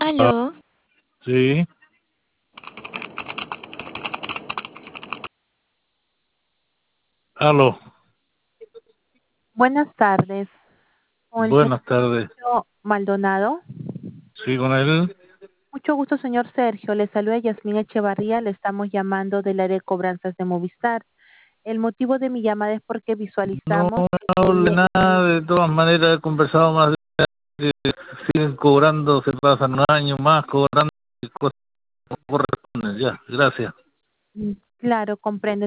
Ah, Aló, sí, aló, buenas tardes. Con el señor buenas tardes. Sergio Maldonado. Sí, con él. Mucho gusto, señor Sergio. Le saluda Yasmín Echevarría. Le estamos llamando del área de cobranzas de Movistar. El motivo de mi llamada es porque No visualizamos que hable tiene... nada, de todas maneras he conversado más de que siguen cobrando, se pasan un año más cobrando y cosas no corresponden. Ya, gracias. Claro, comprendo.